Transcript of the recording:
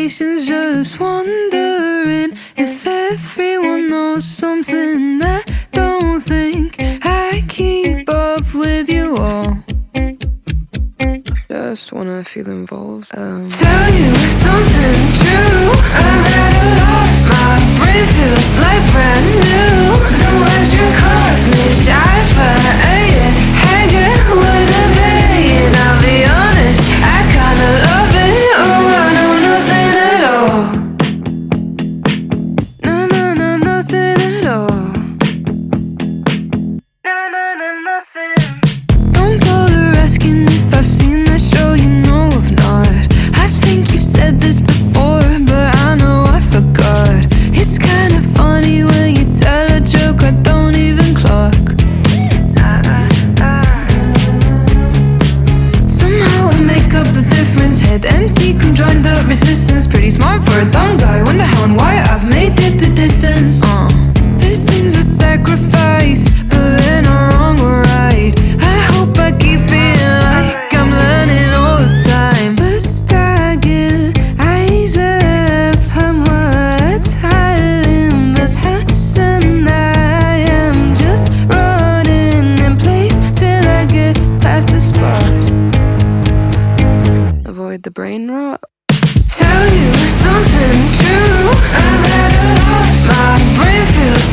conversations, just wondering if everyone knows something I don't think I keep up with you all. Just wanna feel involved. Tell you something true, I'm at a loss. My brain feels like brand new. No engine cost, nicht Alpha, hanging with a bay. And I'll be honest, I kinda love it. Oh, I know nothing at all. No, nothing at all. No, nothing. Don't bother asking if I've seen that show, you know I've not. I think you've said this before, but I know I forgot. It's kinda funny when you tell a joke I don't even clock. Somehow I make up the difference. Head empty, come join the resistance. Pretty smart for a dumb guy. Wonder how and why I've made it the distance. There's things I sacrifice, but they're not wrong or right. I hope I keep feeling like I'm learning all the time. بستعجل عايز أفهم وأتعلم، بس حاسة إن I am just running in place till I get past the spot. Avoid the brain rot. Tell you something true, I'm at a loss. My brain feels